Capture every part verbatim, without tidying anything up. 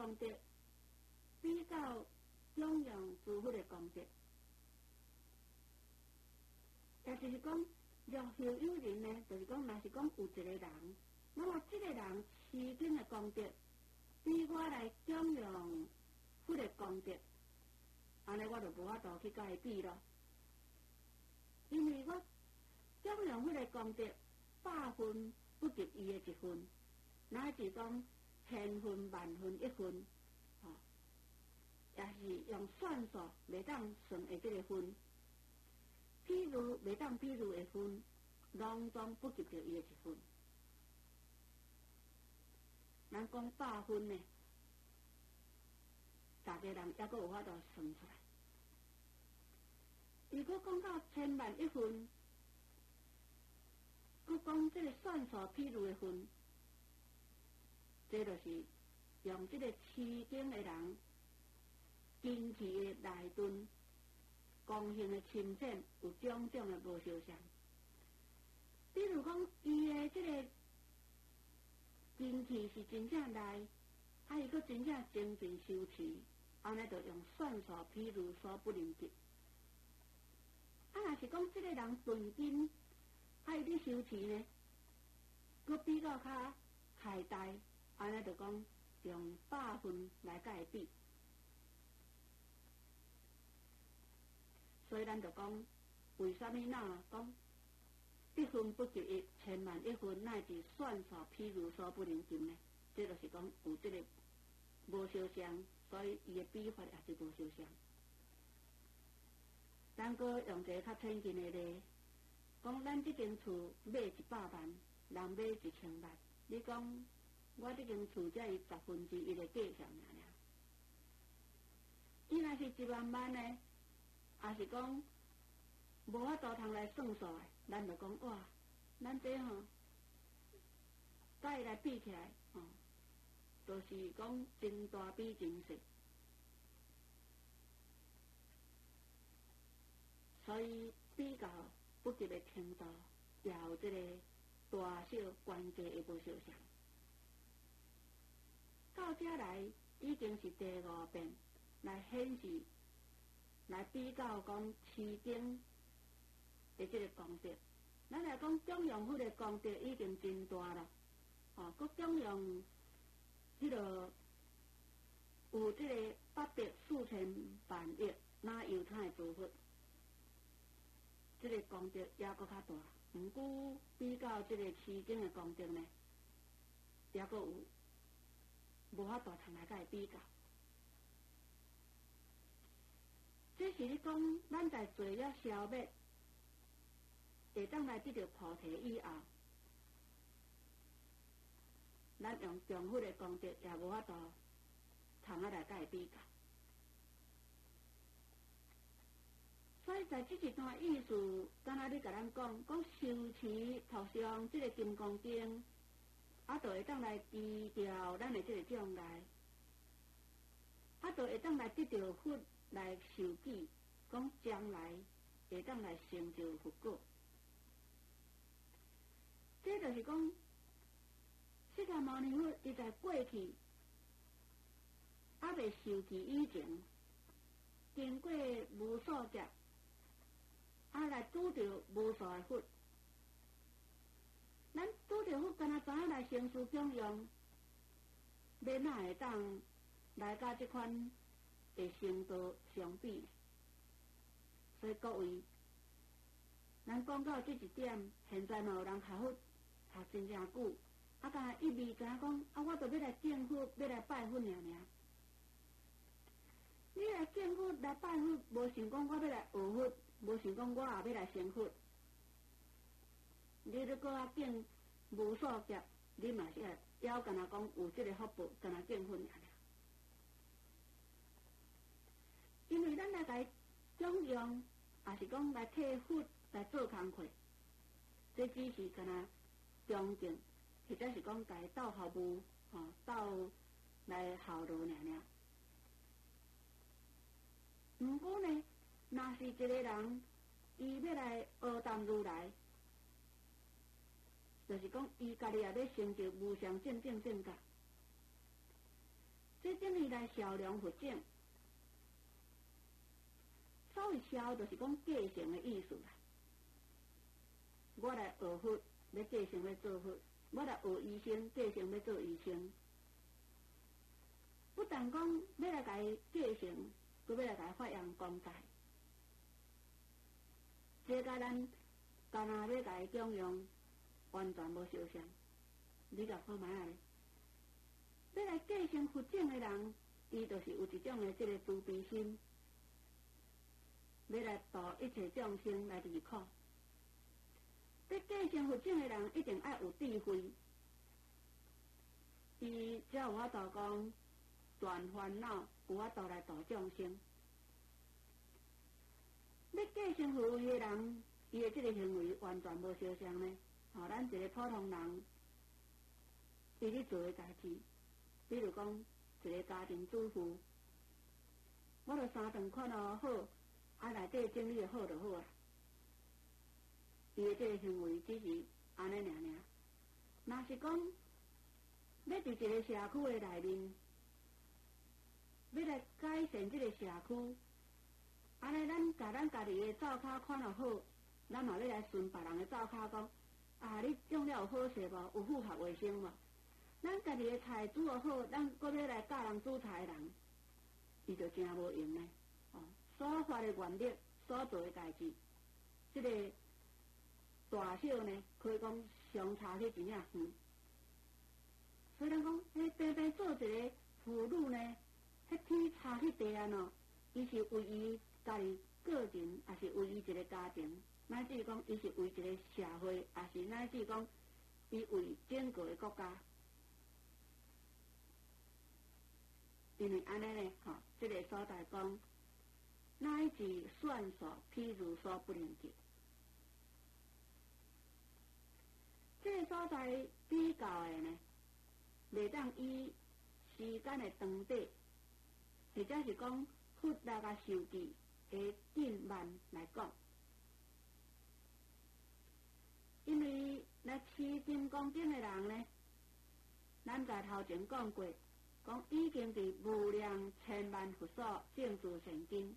功德比较供养诸佛的功德，也就是讲，若后有人呢，就是讲，若是讲有一个人，那么这个人持经的功德比我来供养佛的功德，安尼我就无法度去甲伊比咯，因为我供养佛的功德百分不及伊的一分，乃是讲千分万分一分，吼、哦，也是用算数袂当算的这个分。譬如袂当譬如的分，拢总不及着伊的一分。咱讲百分呢，大家人抑阁有法度算出来。如果讲到千万一分，佮讲这个算数譬如的分，这就是用这个持经的人经期的内顿。功行的深浅有种种的无相像，比如讲，伊的这个精气是真正内，啊，伊佫真正精进修持，安尼就用算数譬如所不能及。啊，若是讲这个人顿经，啊，伊咧修持呢，佫比较较开大，安尼就讲用百分来甲伊比。所以咱就讲，为什么那讲一分不及一，千万一分，乃至算数譬如所不能及呢？这就是讲有这个无相像，所以伊的比法也是无相像。咱搁用一个较浅近的例，讲咱这间厝买一百万，人买一千万，你讲我这间厝才伊十分之一的价钱尔尔。伊若是一万万呢？也是讲无法度通来算数的，咱就讲哇，咱这吼，甲伊来比起来，哦，就是讲真大比真小，所以比较不及的程度，也有这个大小关系的无相像。到这来已经是第五遍来显示。来比较讲持经的这个功德，咱来讲供养佛的功德已经真大了，哦，佮供养迄个有这个八百四千万亿那犹太诸佛，这个功德也佮较大，毋过比较这个持经的功德呢，也佮有无法度通来甲伊比较。这是你讲，咱在做了消灭，会当来得到菩提以后，咱用中佛的功德也无法度通啊来甲伊比较。所以在这一段意思，敢若你甲咱讲，讲修持头上这个金刚经，啊，就会当来治疗咱的这个障碍，啊，就会当来得到佛。来受记，讲将来会当来成就佛果，这就是讲，释迦牟尼佛伊在过去还未受记以前，经过无数劫，啊来拄着无数的佛，咱拄着佛，敢若知影来成事供养，要哪会当来甲这款？会程度相比，所以各位，咱讲到这一点，现在嘛有人学佛学真正久，啊，敢一味甲讲，啊，我著要来敬佛，要来拜佛尔尔。你来敬佛来拜佛，无想讲我要来学佛，无想讲我也要来成佛。你如果啊敬无数劫，你嘛是要敢若讲有这个福报，敢若敬佛尔尔。因为咱来来供养，也是讲来替佛来做工课，这只是干那恭敬，或者是讲来斗服务，吼、哦，斗来效劳尔尔。毋过呢，若是一个人，伊要来学谈如来，就是讲伊家己也要成就无上正正正觉。这正为来消量佛境。所谓消，就是讲继承的意思啦。我来学佛，要继承要做佛；我来学医生，继承要做医生。不但讲要来甲伊继承，佮要来甲伊发扬光大。这甲咱干那要甲伊供养，完全无相像。你甲看卖啊咧？要来继承佛种的人，伊就是有一种的这个慈悲心，要来度一切众生来离苦。要继承佛种的人，一定爱有智慧，伊才有法度讲断烦恼，有法度来度众生。要继承佛位的人，伊的这个行为完全无相像呢。吼、哦，咱一个普通人，伊咧做的代志，比如讲一个家庭主妇，我著三顿看咯好，啊内底整理的好就好啊。伊的这个行为只是安尼尔尔。若是讲要伫一个社区的内面，要来改善这个社区。安尼，咱甲咱家己的灶骹看了好，咱嘛要来顺别人的灶骹讲，啊，你用了有好势无？有符合卫生无？咱家己的菜煮了好，咱搁要来教人煮菜的人，伊就真无用呢。哦，所发的愿力，所做的代志，这个大小呢，可以讲相差去真正远。所以咱讲，迄平平做一个妇女呢，迄天差迄地啊喏，伊是为伊家己个人，也是为伊一个家庭，乃至讲伊是为一个社会，也是乃至讲伊为整个的国家。因为安尼呢，吼、哦，这个所在讲，乃至算所譬如所不能及。这个所在比较的呢，袂当以时间的长短，或者是讲佛力啊受记的紧慢来讲，因为来持金刚经的人呢，咱在头前讲过，讲已经伫无量千万佛所证诸善根，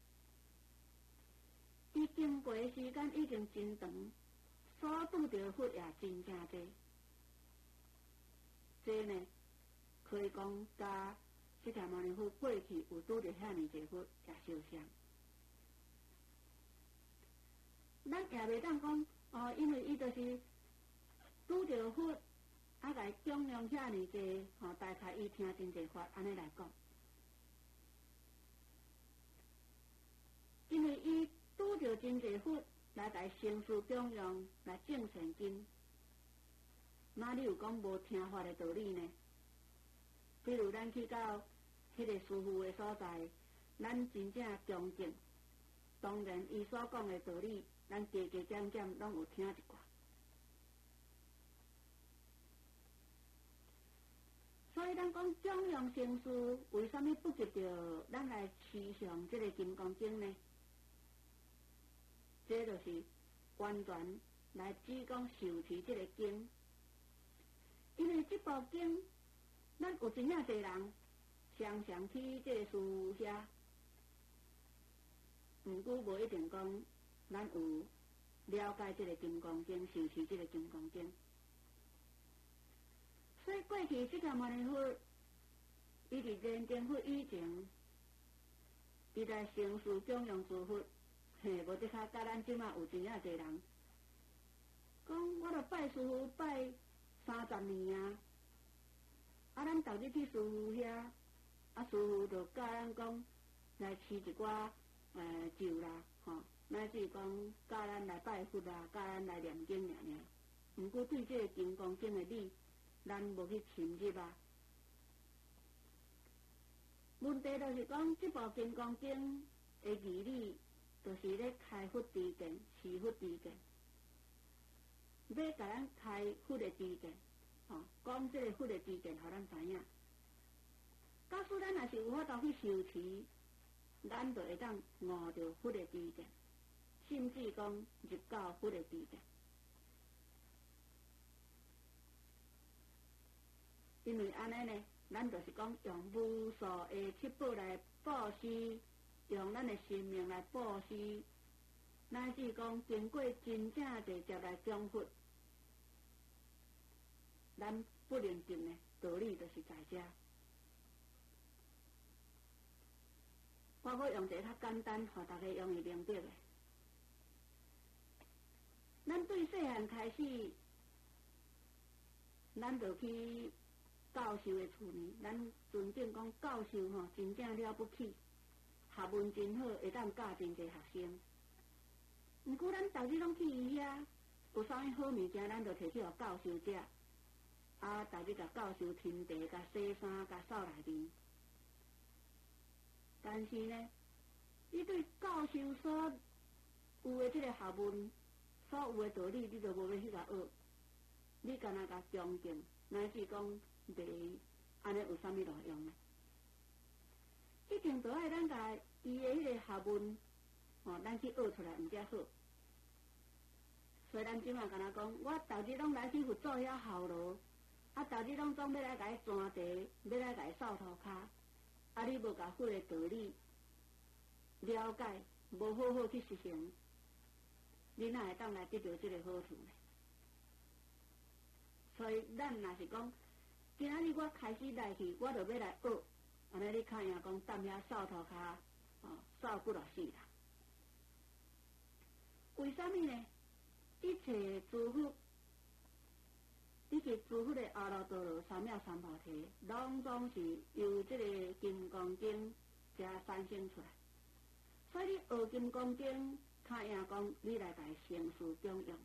伊经过的时间已经真长，所拄到佛也真正多。这呢，可以讲甲释迦牟尼佛过去有拄着遐尼济佛也相像。咱也袂当讲哦，因为伊就是拄着佛，啊，来供养遐尼济，吼、哦，大概伊听真济法，安尼来讲。因为伊拄着真济佛来来成事供养，来种善根，哪里有讲无听法的道理呢？比如咱去到迄个师父的所在，咱真正恭敬，当然伊所讲的道理，咱加加减减拢有听一寡。所以咱讲供养成事，为什么不及着咱来持上这个金刚经呢？这就是完全来只讲受持这个经，因为这部经，咱有真正侪人常常去这个师父遐，毋过无一定讲咱有了解这个金刚经，受持这个金刚经。所以过去释迦牟尼佛，伊伫人间佛以前，伊来成事供养诸佛。嘿，无即下甲咱即马有真正侪人讲，我著拜师父拜三十年啊！啊，咱逐日去师父遐，啊，师父著教咱讲来持一寡诶咒啦，吼，乃至讲教咱来拜佛啦，教咱来念经尔尔。毋过对这个金刚经的理，咱无去深入啊。问题就是讲，这部金刚经的义理。就是咧开佛智见，持佛智见，要甲咱开佛的智见，吼、哦，讲这个佛的智见，互咱知影。假使咱若是有法度去受持，咱就会当悟着佛的智见，甚至讲入到佛的智见。因为安尼呢， 咱就是讲用无数的七宝来布施，用咱的生命来布施，乃至讲经过真正直接来供佛，咱不能尽的道理就是在这。我要用一个较简单，互大家容易明白的。咱对细汉开始，咱就去教授的厝呢，咱尊敬讲教授吼，真正了不起，学问真好，会当教真侪学生。毋过咱逐日拢去伊遐，有啥物好物件，咱就摕去互教授食，啊，逐日甲教授听茶、甲洗衫、甲扫内面。但是呢，你对教授所有的这个学问，所有的道理，你就无要去甲学，你干那甲恭敬，乃至讲袂，安尼有啥物路用呢？一定都爱咱甲伊的迄个学问，吼、哦，咱去学出来，毋则好。所以咱即马干那讲，我逐日拢来去佛祖遐效劳，啊，逐日拢总要来甲伊钻茶，要来甲伊扫涂骹。啊！你无甲佛的道理了解，无好好去实行，你哪会当来得到这个好处呢？所以咱若是讲，今仔日我开始来去，我就要来学，安尼你看样讲，踮遐扫涂骹，哦，扫几落死啦。为什么呢？一切诸佛，你去诸佛的阿耨多罗三藐三菩提，拢总是由这个金刚经才产生出来。所以你学金刚经，看样讲，你来甲伊成事供养。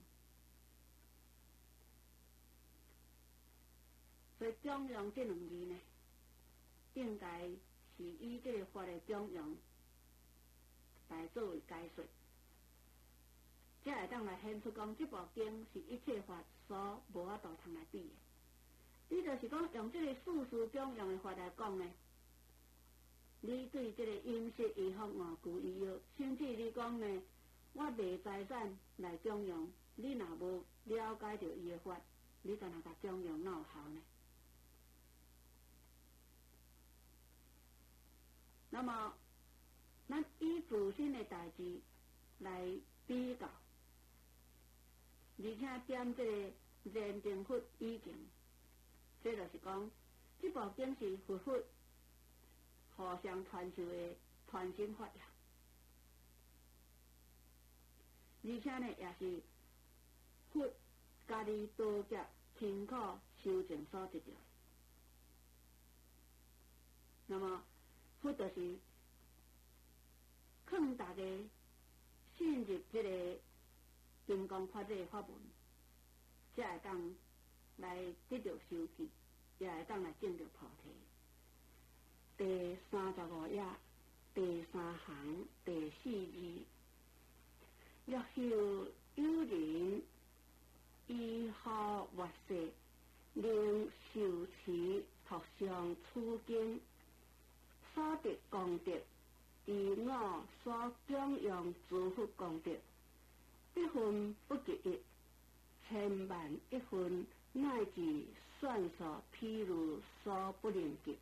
所以供养这两字呢，应该是以这个法的供养来作为解说，才会当来显出讲，这部经是一切法所无法度通来比的。你就是讲用这个世事供养的法来讲呢，你对这个饮食衣服换具衣药，甚至你讲呢，我卖财产来供养，你若无了解到伊的法，你干那甲供养哪有效呢？那么，咱以自身的代志来比较，而且点这个认定佛以前，这就是讲，这部经是佛佛互相传授的传心法呀，而且呢，也是佛家己多劫辛苦修正所得到的。那么，佛就是劝大家信入这个金刚法这个法文，才会当来得到修持，也会当来证得菩提。第三十五页第三行第四字，若有有人依好活世，令受持托上此经，所得功德，以我所供养诸佛功德，一分不及一，千万一分，乃至算数譬如所不能及。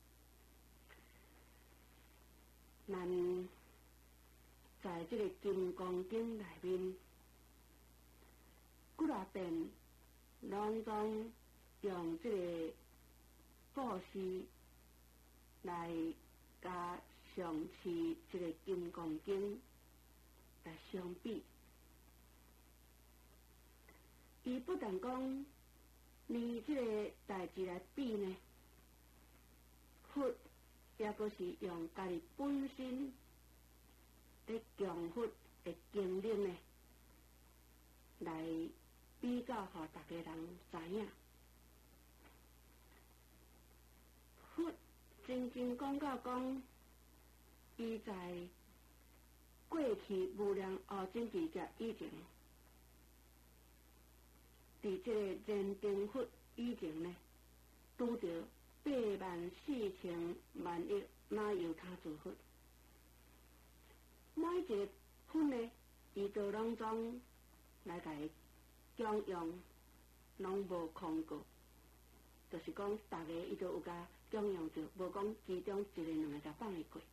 咱在这个金刚经内面，几多遍拢总用这个故事来甲上次这个金刚经来相比。伊不但讲以这个代志来比呢，佛也阁是用家己本身的供佛的经历呢，来比较互大家人知影。佛真正讲到讲，伊在过去无量后真智劫以前，伫这个人定佛以前呢，拄着八万四千万亿那由他诸佛，每一个佛呢，伊都拢总来甲伊供养，拢无空过，就是讲，逐个伊都有甲供养着，无讲其中一个两个甲放会过。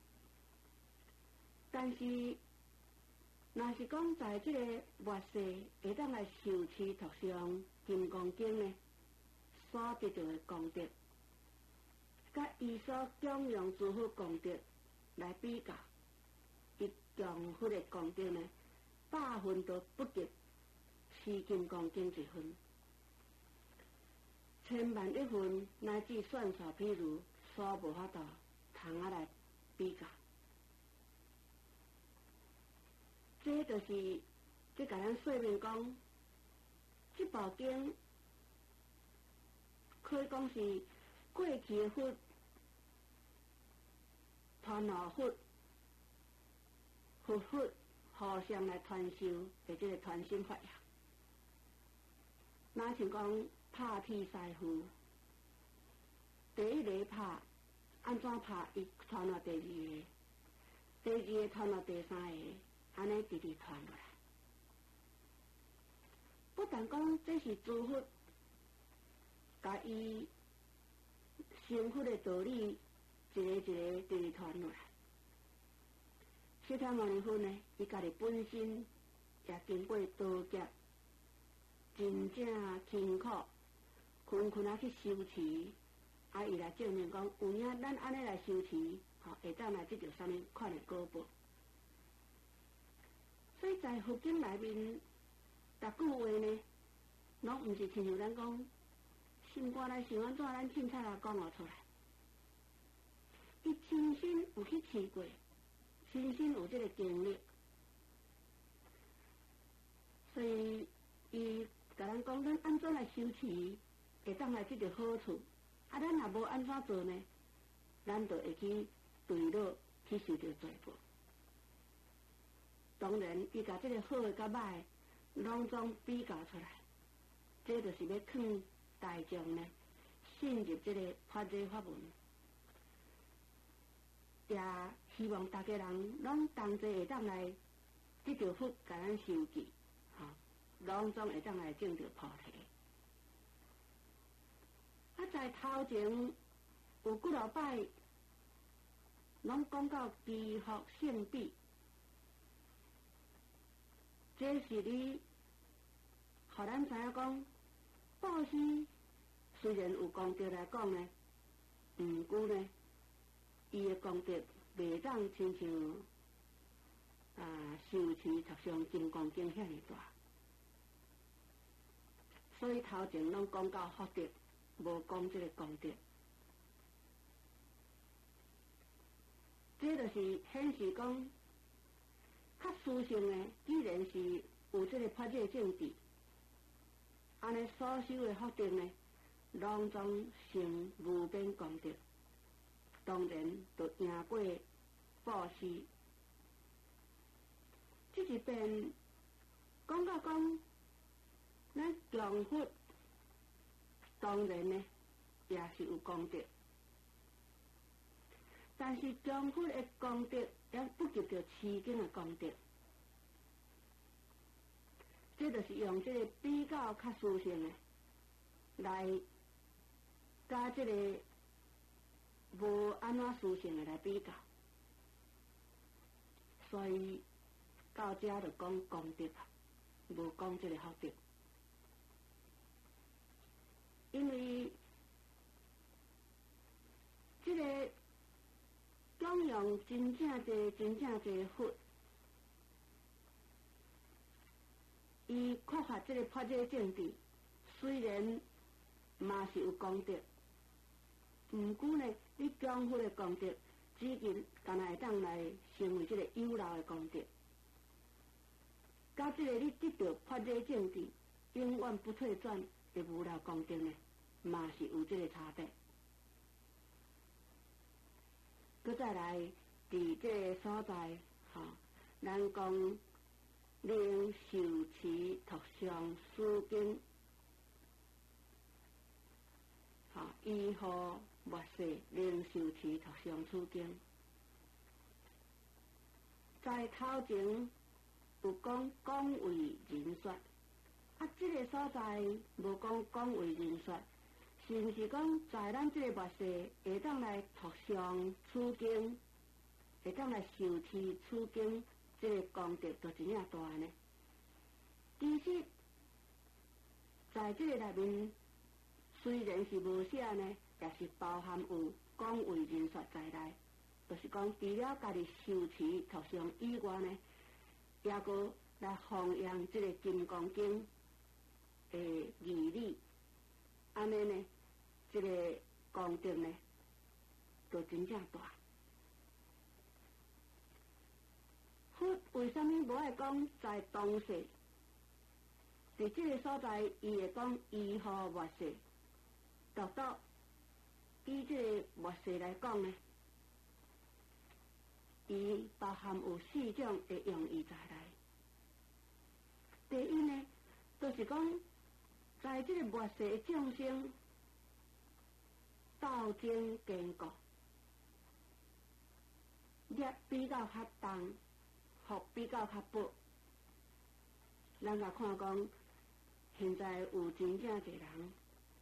但是，若是讲在即个末世会当来受持读上金刚经呢，所得到的功德，甲伊所供养诸佛功德来比较，伊供佛的功德呢，百分都不及持金刚经一分，千万一分乃至算数譬如所无法度通啊来比较。这就是即甲咱说明讲，这部经可以讲是过去的佛、传后佛、佛佛互相来传授的这个传心法呀。那像讲拍铁师傅，第一个拍，安怎拍？伊传到第二个，第二个传到第三个。安尼直直传落来，不但讲这是诸佛，甲伊成佛的道理，一个一个直直传落来。释迦牟尼佛呢，伊家己本身也经过多劫，真正辛苦，困困啊去修持，啊伊来证明讲，有影咱安尼来修持，吼，会当来得到啥物款的果报。所以在佛经内面，逐句话呢，拢毋是亲像咱讲，心肝来想安怎，咱凊彩来讲互出来。伊亲身有去试过，亲身有这个经历，所以伊甲咱讲，咱安怎来修持，会当来得到好处。啊，咱若无安怎做呢，咱就会去对落去受到罪报。当然，伊甲即个好诶甲歹诶，拢总比较出来，这就是要劝大众呢，信入即个法giới法門，也希望大家人拢同齐会当来得到佛甲咱受記，吼，拢总会当来证到菩提。啊，在头前有几落摆，拢讲到祈福聖彼。这是你，互咱知影讲，布施虽然有功德来讲呢，毋过呢，伊的功德袂当亲像啊受持读上金刚经遐尼大，所以头前拢讲到福德，无讲这个功德。这就是显示讲。较殊胜的，既然是有这个法界正智，安尼所修的福德呢，拢总成无边功德，当然就赢过布施。这一遍讲到讲，咱供佛当然呢也是有功德，但是供佛的功德。也不及着持经的功德，这就是用这个比较较殊胜的来加这个无安怎殊胜的来比较，所以到这就讲功德啊，无讲这个福德，因为这个。供养真正侪、真正侪佛，伊缺乏这个法界正智，虽然嘛是有功德，毋过呢，你供佛的功德，只仅干那会当来成为这个有漏的功德，甲这个你得到法界正智，永远不退转的无漏功德呢，嘛是有这个差别。佮再来，伫这个所在，吼、哦，咱讲令受持读上书经，吼、哦，以后末世令受持读上书经，在头前有讲讲为人说，啊，这个所在无讲讲为人说，是是毋是讲在咱这个末世会当来读上取经，会当来受持取经，这个功德就真正大呢？其实，在这个内面，虽然是无写呢，也是包含有广为人说在内。就是讲，除了家己受持读上以外呢，也个来弘扬这个《金刚经》的义理，安尼呢，这个功德呢，就真正大。佛为什么无爱讲在当世？在这个所在，伊会讲依乎末世，独独以这个末世来讲呢，伊包含有四种的用意在内。第一呢，就是讲，在这个末世的众生斗争坚固，业比较较重，福比较较薄。咱来看讲，现在有真正侪人，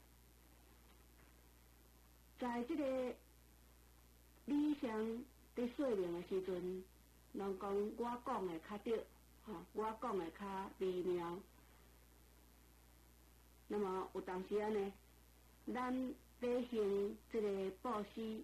在这个理想在说明的时阵，人讲我讲的较对，吼、哦，我讲的较微妙。那么有当时啊呢，咱在行这个布施，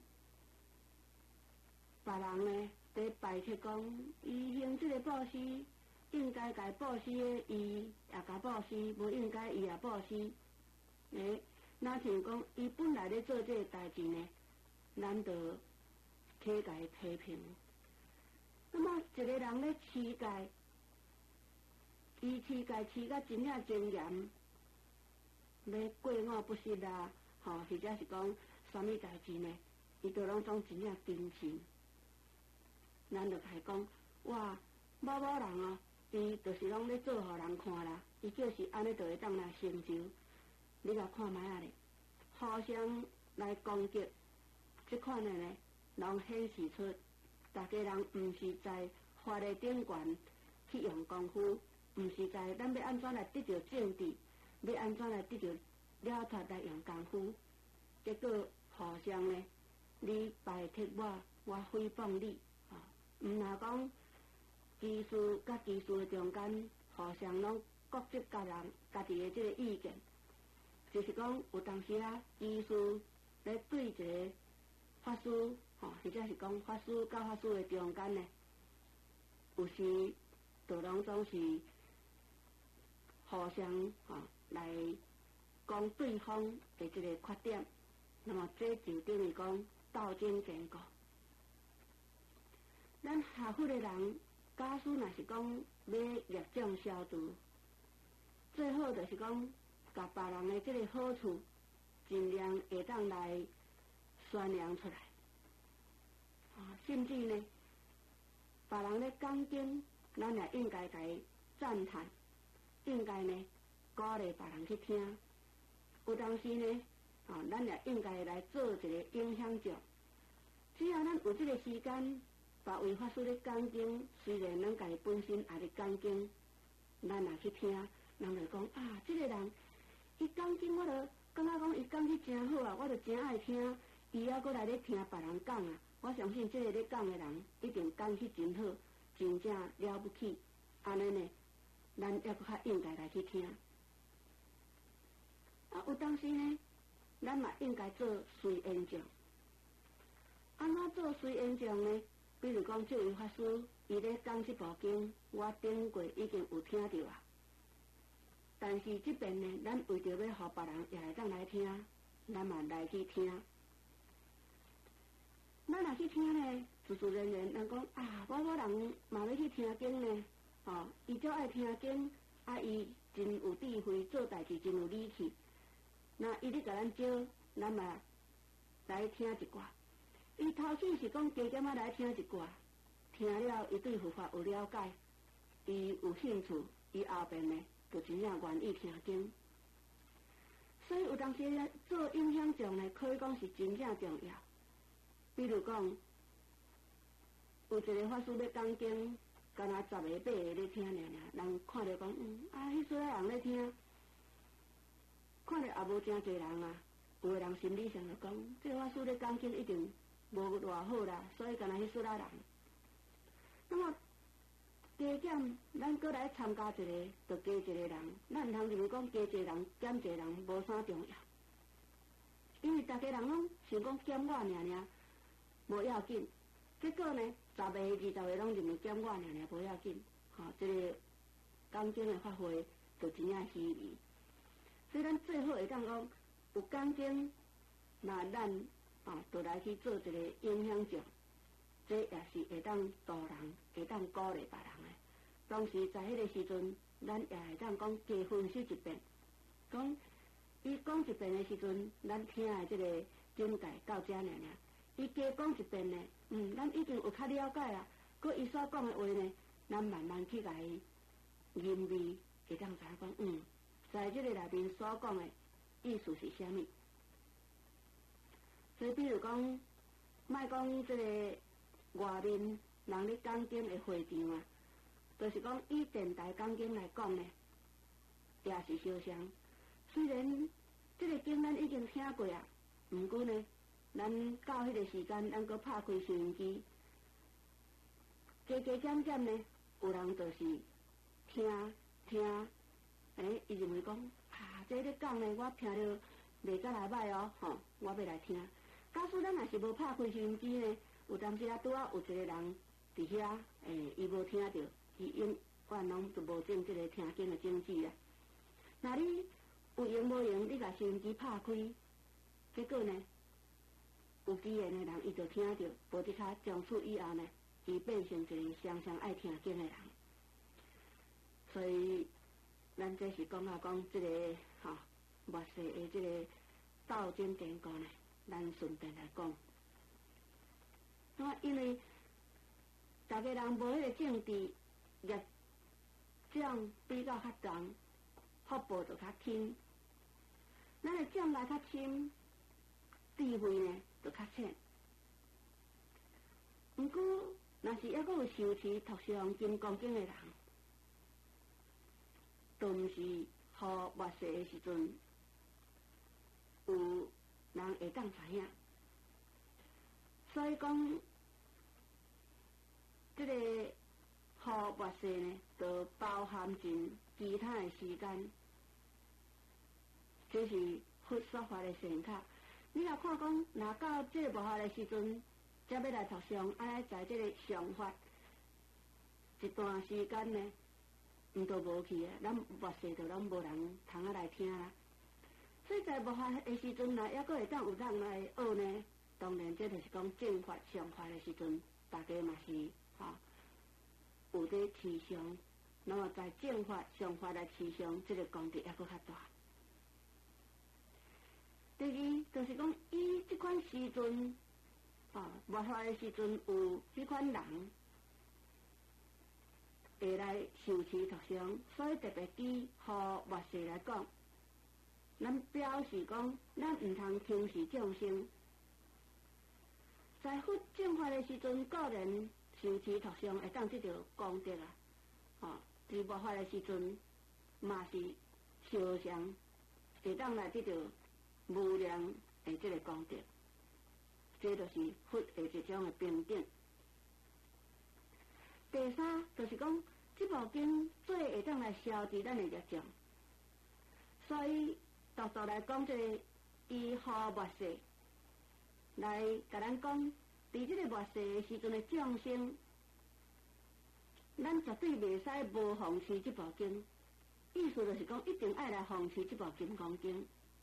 别人呢在排斥讲，伊行这个布施，应该该布施的伊也该布施，无应该伊也布施。诶，那像讲伊本来咧做这个代志呢，咱就去甲伊批评。那么一个人咧持戒，伊持戒持甲真正庄严，咧过午不食啦，吼、哦，或者是讲啥物代志呢？伊都拢总真正真心。咱就来讲，哇，某某人哦，伊就是拢咧做互人看啦，伊就是安尼就会当来成就。你来看卖啊咧，互相来攻击，即款的呢，拢显示出大家人毋是在法的顶悬去用功夫，毋是在咱要安怎来得到政治，要安怎来得到了脱来用功夫，结果互相呢，你排斥我，我诽谤你，啊，毋若讲技术甲技术的中间，互相拢各执家人家己的这个意见。就是讲，有当时啊，技术咧对一个法师，吼、哦，或者是讲法师甲法师的中间呢，有时就拢总是互相吼、哦、来讲对方的这个缺点，那么这就等于讲斗争坚固。咱下佛的人，假使若是讲要业障消除，最好就是讲。甲别人的这个好处，尽量会当来宣扬出来。啊，甚至呢，别人咧讲经，咱也应该甲伊赞叹，应该呢鼓励别人去听。有当时呢，啊，咱也应该来做一个影响者。只要咱有这个时间，别位法师咧讲经，虽然咱家己本身也咧讲经，咱也去听，人就讲啊，这个人。伊讲经，我就感觉讲伊讲去真好啊，我就真爱听。伊还阁来咧听别人讲啊，我相信这个咧讲的人一定讲去真好，真正了不起。安尼呢，咱还阁较应该来去听。啊，有当时呢，咱嘛应该做随缘众。安怎做随缘众呢？比如讲，这位法师伊咧讲这部经，我顶过已经有听到啊。但是这边呢，咱为着要互别人也来当来听，咱嘛来去听。咱若去听呢，自自然然人讲啊，某某人嘛要去听经呢，吼、哦，伊就爱听经，啊，伊真有智慧，做代志真有理气。那伊咧甲咱招，咱嘛来听一寡。伊头先是讲加减仔来听一寡，听了伊对佛法有了解，伊有兴趣，伊后边呢。就真正愿意听经，所以有当时做影响众呢，可以讲是真正重要。比如讲，有一个法师咧讲经，敢若十个八个咧听尔尔，人看着讲，嗯，啊，迄所人咧听，看着也无真侪人啊。 有个人心理上就讲，这个法师咧讲经一定无偌好啦，所以干那去说啊人。那么加减，咱过来参加一个，就加一个人，咱毋通认为讲加一个人减一个人无啥重要，因为大家人拢想讲减我尔尔无要紧，结果呢，十个、二十个拢认为减我尔尔无要紧，吼、哦，这个讲经的发挥就真正虚伪。所以咱最好会当讲有讲经，那咱啊，就来去做一个影响者，这也是会当助人，会当鼓励别人的。当时在迄个时阵，咱也会当讲加分析一遍，讲伊讲一遍的时阵，咱听的这个境界到遮尔尔。伊加讲一遍呢，嗯，咱已经有较了解啊。佮伊所讲的话呢，咱慢慢去甲伊吟味，会当知影讲，嗯，在这个内面所讲的意思是啥物。所以，比如讲，莫讲这个外面人咧讲经的会场啊，就是讲以电台讲经来讲呢，也是相像。虽然这个经咱已经听过啊，毋过呢，咱到迄个时间，咱搁拍开收音机，加加减减呢，有人就是听听，诶，伊认为讲啊，这咧讲呢，我听着袂甲来歹哦，吼，我要来听。假使咱若是无拍开收音机呢，有当时啊，拄啊有一个人伫遐，诶，伊无听着，伊永远拢就无种这个听经的经济啊。那你有用无用？你甲收音机拍开，结果呢，有机缘的人伊就听着，无即卡从此以后呢，伊变成一个常常爱听经的人。所以，咱这是讲啊讲这个吼，末世的这个斗争经过呢。咱顺便来讲，啊，因为大家人无迄个政治业奖比较较重，福报就较轻，咱的奖来较深，智慧呢就较浅。毋过，若是还阁有受持读诵金刚经的人，都毋是好末世的时阵有。人会当知影，所以讲，这个好末世呢，就包含进其他的时间，这是佛说法的显卡。你若看讲，若到这个末法的时阵，才要来读诵，爱在这个上法一段时间呢，毋都无去啊，咱末世就拢无人通啊来听啦。所以在末法的时阵呢，抑阁会当有人来学呢。当然，这就是讲正法、上法的时阵，大家嘛是哈、哦、有在持相。那么在正法、上法来持相，这个功德抑阁较大。第二，就是讲以这款时阵，啊末法的时阵有这款人会来受持读诵，所以特别以和末世来讲。咱表示讲，咱毋通轻视众生。在佛正法的时阵，个人受持读诵会当得到功德啊！哦，在末法的时阵，嘛是相像会当来得到无量的这个功德。这就是佛的一种的平等。第三，就是讲，这部经最会当来消除咱的业障，所以。独独来讲，这个以好末世来甲咱讲，伫这个末世的时阵的众生，咱绝对袂使无放弃这部经。意思就是讲，一定爱来放弃这部金刚经，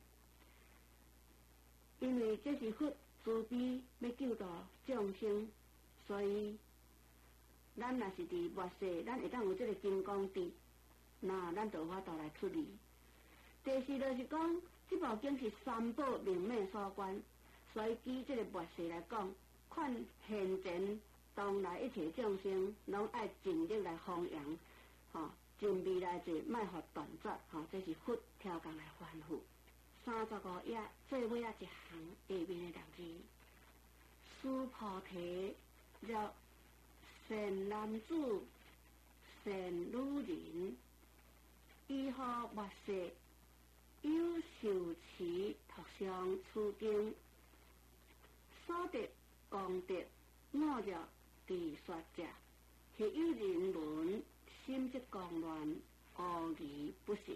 因为这是佛慈悲要救度众生，所以咱若是伫末世，咱会当有这个金刚智，那咱就有法度来处理。第四就是讲，这部经是三宝明灭所关，所以以这个末世来讲，看现前当来一切众生，拢爱尽力来弘扬，吼、哦，尽未来者莫互断绝，吼、哦，这是佛挑工来吩咐。三十五页最尾啊一行下面的六字，须菩提，若善男子、善女人，以后末世。 有受持托上此经，所得功德五入地说者，迄有人伦心即狂乱，恶疑不实。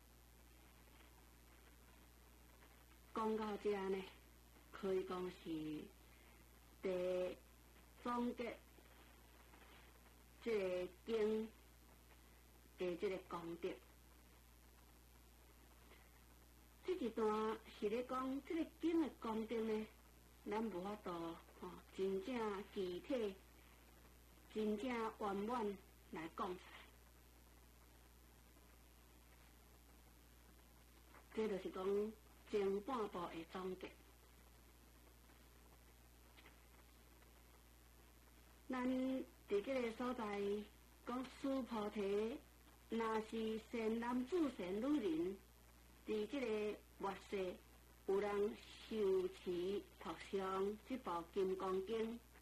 讲到这呢，可以讲是第总结这个经的这个功德。这一段是咧讲这个经的功德呢，咱无法度吼真正具体、真正圆满来讲出来。这就是讲前半部的总结。咱伫这个所在讲，须菩提，若是善男子、善女人，伫这个末世有人受持托上这部金刚经，